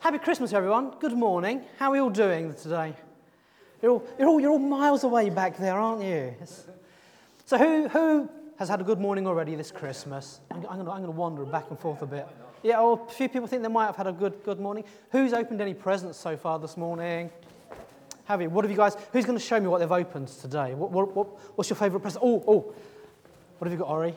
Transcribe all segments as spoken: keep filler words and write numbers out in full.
Happy Christmas, everyone. Good morning. How are we all doing today? You're all, you're all, you're all miles away back there, aren't you? It's... So who, who has had a good morning already this Christmas? I'm, I'm going to wander back and forth a bit. Yeah, well, a few people think they might have had a good, good morning. Who's opened any presents so far this morning? Have you? What have you guys... Who's going to show me what they've opened today? What, what, what, what's your favourite present? Oh, oh. What have you got, Ori?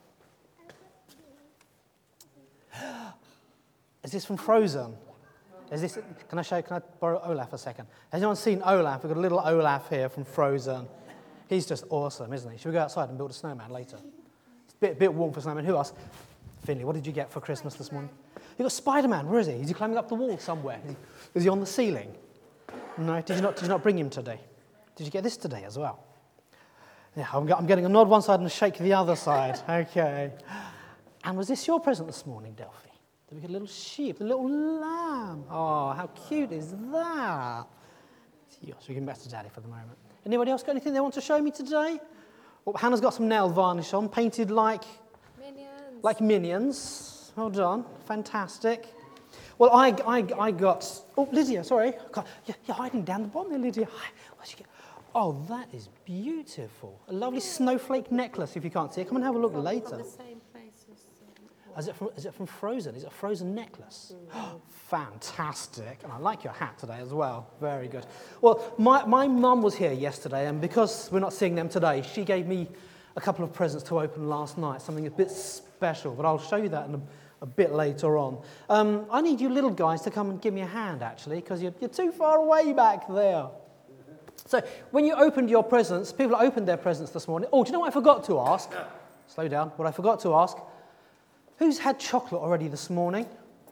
Is this from Frozen? Is this? Can I show? Can I borrow Olaf a second? Has anyone seen Olaf? We've got a little Olaf here from Frozen. He's just awesome, isn't he? Should we go outside and build a snowman later? It's a bit, bit warm for snowman. Who else? Finley, what did you get for Christmas this morning? You got Spider-Man. Where is he? Is he climbing up the wall somewhere? Is he, is he on the ceiling? No. Did you not? Did you not bring him today? Did you get this today as well? Yeah, I'm, I'm getting a nod one side and a shake the other side. Okay. And was this your present this morning, Delphi? Did we get a little sheep, a little lamb? Oh, how cute is that? Yeah, so we give back to Daddy for the moment. Anybody else got anything they want to show me today? Oh, Hannah's got some nail varnish on, painted like Minions. Like minions. Well done, fantastic. Well, I, I, I got. Oh, Lydia, sorry, God, you're, you're hiding down the bottom there, Lydia. What'd you get? Oh, that is beautiful. A lovely snowflake necklace. If you can't see it, come and have a look From, later. From the same place as, um, Is it, from, is it from Frozen? Is it a Frozen necklace? Mm. Fantastic. And I like your hat today as well. Very good. Well, my, my mum was here yesterday, and because we're not seeing them today, she gave me a couple of presents to open last night, something a bit special, but I'll show you that in a, a bit later on. Um, I need you little guys to come and give me a hand, actually, because you're, you're too far away back there. So when you opened your presents, people opened their presents this morning. Oh, do you know what I forgot to ask? Slow down. What I forgot to ask. Who's had chocolate already this morning?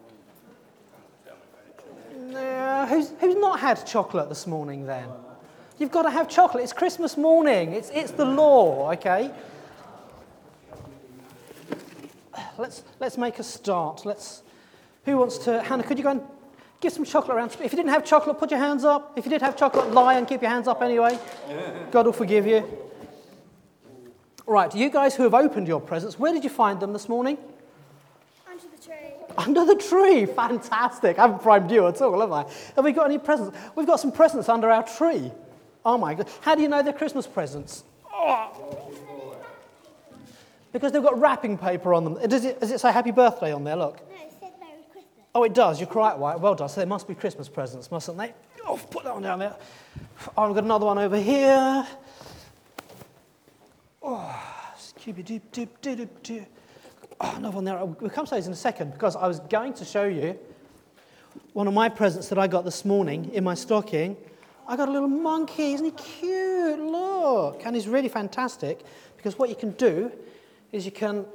Uh, who's, who's not had chocolate this morning then? You've got to have chocolate. It's Christmas morning. It's, it's the law, okay? Let's, let's make a start. Let's. Who wants to... Hannah, could you go and give some chocolate around? If you didn't have chocolate, put your hands up. If you did have chocolate, lie and keep your hands up anyway. God will forgive you. Right, you guys who have opened your presents, where did you find them this morning? Under the tree. Under the tree. Fantastic. I haven't primed you at all, have I? Have we got any presents? We've got some presents under our tree. Oh, my God. How do you know they're Christmas presents? Oh. Because they've got wrapping paper on them. Does it, does it say happy birthday on there? Look. No, it said Merry Christmas. Oh, it does. You're quite right. Well done. So they must be Christmas presents, mustn't they? Oh, put that one down there. Oh, I've got another one over here. Oh, Scooby-Doo-Doo-Doo-Doo. Oh, another one there. We'll come to those in a second because I was going to show you one of my presents that I got this morning in my stocking. I got a little monkey. Isn't he cute? Look. And he's really fantastic because what you can do is you can...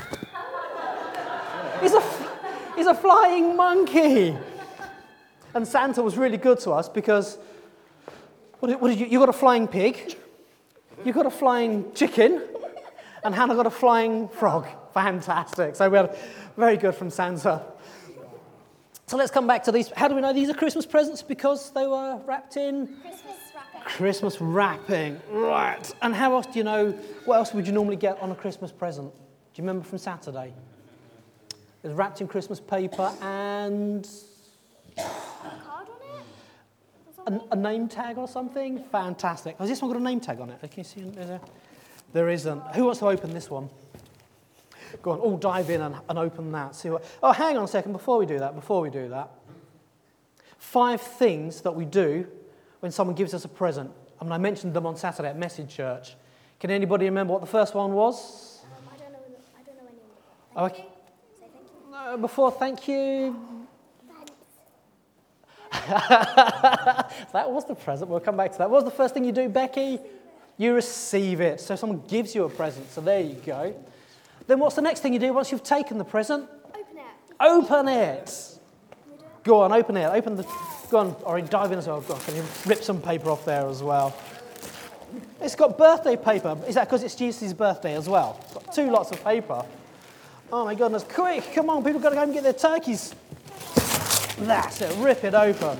he's, a, he's a flying monkey. And Santa was really good to us because... What did, what did you... You got a flying pig. You got a flying chicken. And Hannah got a flying frog. Fantastic. So we had very good from Santa. So let's come back to these. How do we know these are Christmas presents? Because they were wrapped in? Christmas wrapping. Christmas wrapping. Right. And how else do you know, what else would you normally get on a Christmas present? Do you remember from Saturday? It was wrapped in Christmas paper and... A card on it? A, a name tag or something? Fantastic. Has this one got a name tag on it? Can you see it there? There isn't. Who wants to open this one? Go on, all dive in and, and open that. See what? Oh, hang on a second. Before we do that, before we do that, five things that we do when someone gives us a present. I mean, I mentioned them on Saturday at Message Church. Can anybody remember what the first one was? Um, I don't know. I don't know any. Oh, Thank okay. you. Say thank you. No, before thank you. Thanks. That was the present. We'll come back to that. What was the first thing you do, Becky? You receive it. So someone gives you a present. So there you go. Then what's the next thing you do once you've taken the present? Open it. Open it. Go on, open it. Open the... Go on, or dive in as well. Go on, can you rip some paper off there as well? It's got birthday paper. Is that because it's Jesus' birthday as well? It's got two lots of paper. Oh my goodness. Quick, come on, people got to go and get their turkeys. That's it. Rip it open.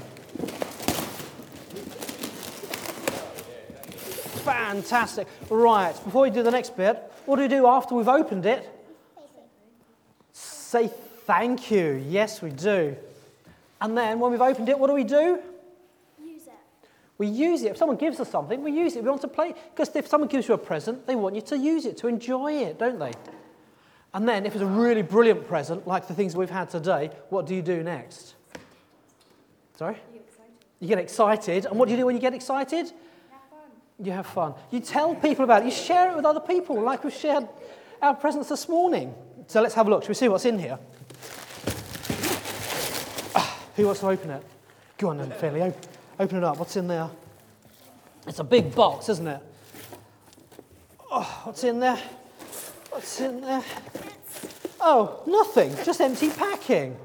Fantastic. Right, before we do the next bit, what do we do after we've opened it? Say thank you. Yes, we do. And then when we've opened it, what do we do? Use it. We use it. If someone gives us something, we use it. We want to play. Because if someone gives you a present, they want you to use it, to enjoy it, don't they? And then if it's a really brilliant present, like the things we've had today, what do you do next? Sorry? You get excited. You get excited. And what do you do when you get excited? Have fun. You have fun. You tell people about it. You share it with other people, like we've shared our presents this morning. So let's have a look. Shall we see what's in here? Ah, who wants to open it? Go on then, Philly. Open, open it up. What's in there? It's a big box, isn't it? Oh, what's in there? What's in there? Oh, nothing. Just empty packing.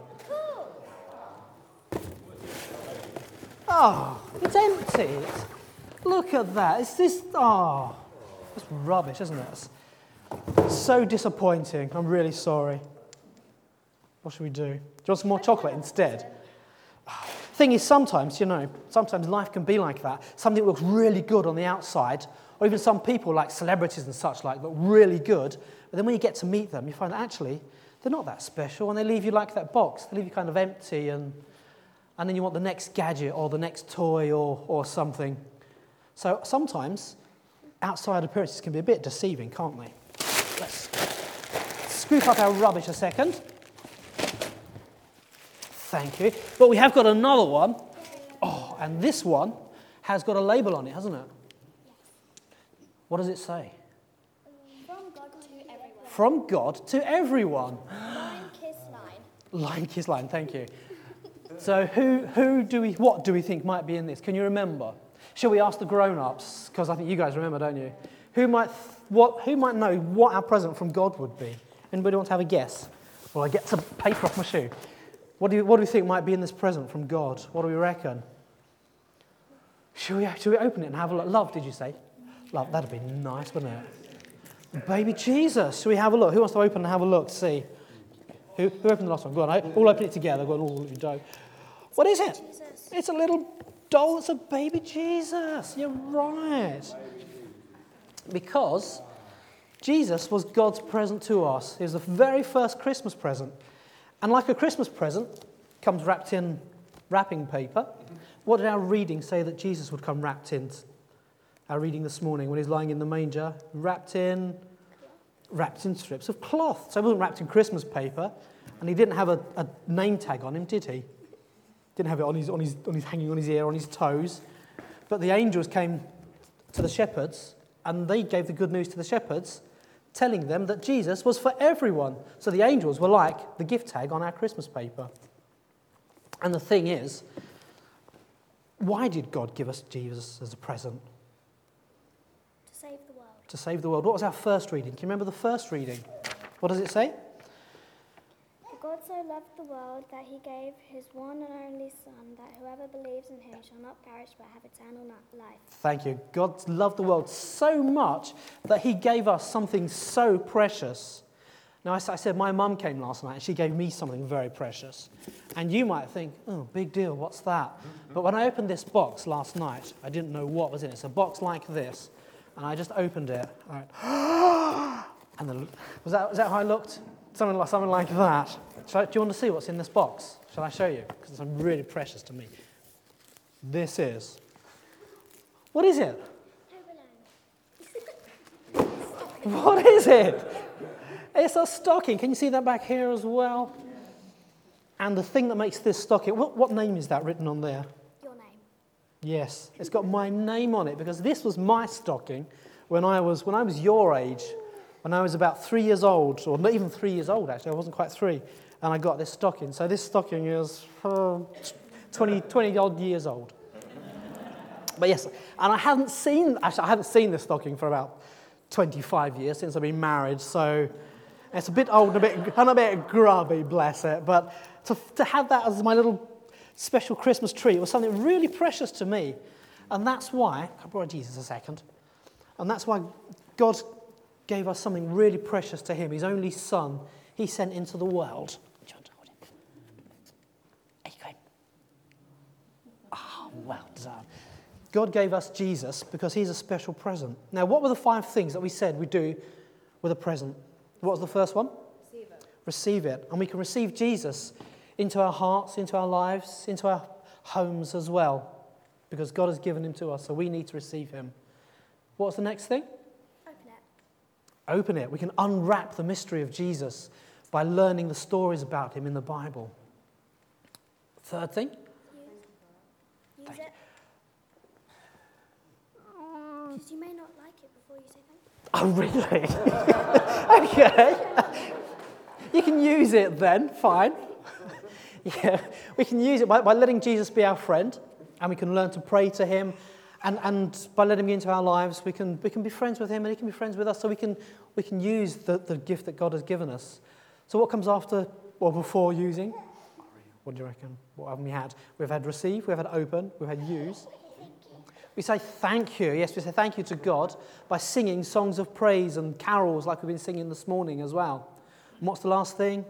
Oh, it's empty. It's, look at that. It's this. Oh, it's rubbish, isn't it? It's so disappointing. I'm really sorry. What should we do? Do you want some more chocolate instead? Thing is, sometimes, you know, sometimes life can be like that. Something looks really good on the outside, or even some people, like celebrities and such like, look really good. But then when you get to meet them, you find that actually they're not that special, and they leave you like that box. They leave you kind of empty, and and then you want the next gadget or the next toy or or something. So sometimes outside appearances can be a bit deceiving, can't they? Let's scoop up our rubbish a second. Thank you. But we have got another one. Oh, and this one has got a label on it, hasn't it? What does it say? From God to everyone. From God to everyone. Line, kiss, line. Line, kiss, line. Thank you. So who who do we what do we think might be in this? Can you remember? Shall we ask the grown-ups? Because I think you guys remember, don't you? Who might what who might know what our present from God would be? Anybody want to have a guess? Well, I get some paper off my shoe. What do you, what do we think might be in this present from God? What do we reckon? Should we, should we open it and have a look? Love, did you say? Love, that'd be nice, wouldn't it? Baby Jesus. Should we have a look? Who wants to open and have a look? See. Who, who opened the last one? Go on, all open it together. Go on, all you don't. What is it? Jesus. It's a little doll. It's a baby Jesus. You're right. Because Jesus was God's present to us. He was the very first Christmas present. And like a Christmas present, comes wrapped in wrapping paper. What did our reading say that Jesus would come wrapped in? Our reading this morning when he's lying in the manger, wrapped in, wrapped in strips of cloth. So he wasn't wrapped in Christmas paper, and he didn't have a, a name tag on him, did he? Didn't have it on his, on his, on his hanging on his ear, on his toes. But the angels came to the shepherds, and they gave the good news to the shepherds, telling them that Jesus was for everyone. So the angels were like the gift tag on our Christmas paper. And the thing is, why did God give us Jesus as a present? To save the world. To save the world. What was our first reading? Can you remember the first reading? What does it say? For God so loved the world that he gave his one and only Son, that whoever believes in him shall not perish but have eternal life. Thank you. God loved the world so much that he gave us something so precious. Now, I said my mum came last night and she gave me something very precious. And you might think, oh, big deal, what's that? But when I opened this box last night, I didn't know what was in it. It's a box like this. And I just opened it. I went, and the, was, that, was that how I looked? Something like, something like that. Shall I, do you want to see what's in this box? Shall I show you? Because it's really precious to me. This is. What is it? What is it? It's a stocking. Can you see that back here as well? And the thing that makes this stocking, what, what name is that written on there? Your name. Yes, it's got my name on it because this was my stocking when I was when I was your age, when I was about three years old, or not even three years old actually. I wasn't quite three, and I got this stocking. So this stocking is uh, twenty, twenty odd years old. But yes, and I haven't seen actually I haven't seen this stocking for about twenty-five years since I've been married. So it's a bit old, and a bit and a bit grubby, bless it. But to to have that as my little special Christmas treat was something really precious to me, and that's why I brought Jesus a second, and that's why God gave us something really precious to him. His only Son, he sent into the world. Do you want to hold him? There you go. Oh, well done. God gave us Jesus because he's a special present. Now, what were the five things that we said we do with a present? What was the first one? Receive it. Receive it. And we can receive Jesus into our hearts, into our lives, into our homes as well, because God has given him to us, so we need to receive him. What's the next thing? Open it. Open it. We can unwrap the mystery of Jesus by learning the stories about him in the Bible. Third thing? Use, use it. Because you may not like it before you say thank you. Oh, really? Okay. You can use it then, fine. Yeah, we can use it by, by letting Jesus be our friend, and we can learn to pray to him, and, and by letting him into our lives, we can we can be friends with him, and he can be friends with us, so we can we can use the, the gift that God has given us. So what comes after or before using? What do you reckon? What haven't we had? We've had receive, we've had open, we've had use. We say thank you. Yes, we say thank you to God by singing songs of praise and carols like we've been singing this morning as well. And what's the last thing?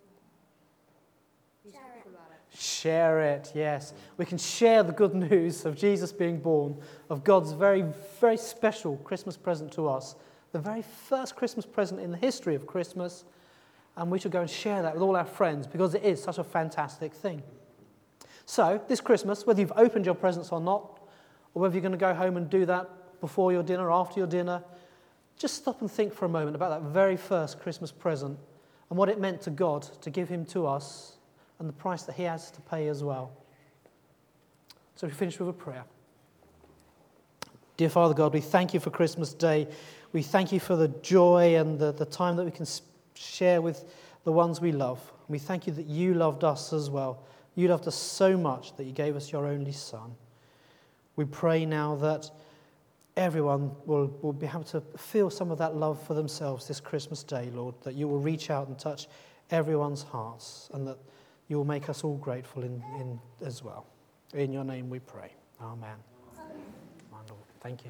Share it. Share it, yes. We can share the good news of Jesus being born, of God's very, very special Christmas present to us, the very first Christmas present in the history of Christmas, and we should go and share that with all our friends because it is such a fantastic thing. So, this Christmas, whether you've opened your presents or not, or whether you're going to go home and do that before your dinner, after your dinner, just stop and think for a moment about that very first Christmas present and what it meant to God to give him to us and the price that he has to pay as well. So we finish with a prayer. Dear Father God, we thank you for Christmas Day. We thank you for the joy and the, the time that we can share with the ones we love. We thank you that you loved us as well. You loved us so much that you gave us your only Son. We pray now that everyone will, will be able to feel some of that love for themselves this Christmas Day, Lord, that you will reach out and touch everyone's hearts and that you will make us all grateful in, in as well. In your name we pray. Amen. Amen. Lord. Thank you.